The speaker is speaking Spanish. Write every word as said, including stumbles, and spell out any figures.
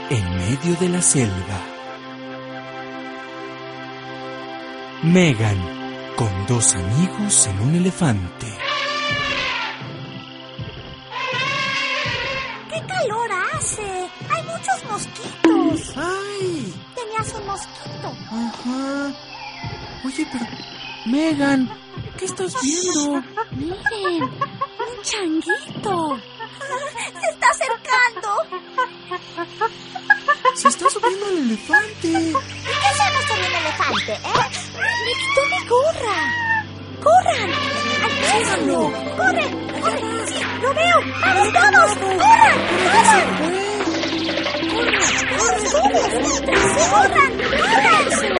en medio de la selva. Megan, con dos amigos en un elefante. ¡Qué calor hace! ¡Hay muchos mosquitos! ¡Ay! Tenías un mosquito. Ajá. Oye, pero... Megan, ¿qué estás viendo? Miren, un changuito. Se está acercando. Se está subiendo al elefante. ¿Y qué hacemos con un elefante, eh? Me quitó mi gorra. ¡Corran! ¡Alcánzalo! ¡Corre! ¡Corre! ¡Sí, lo veo! ¡Vamos todos! ¡Corran! ¡Corran! ¡Corran! ¡Corran! ¡Corran! ¡Corran!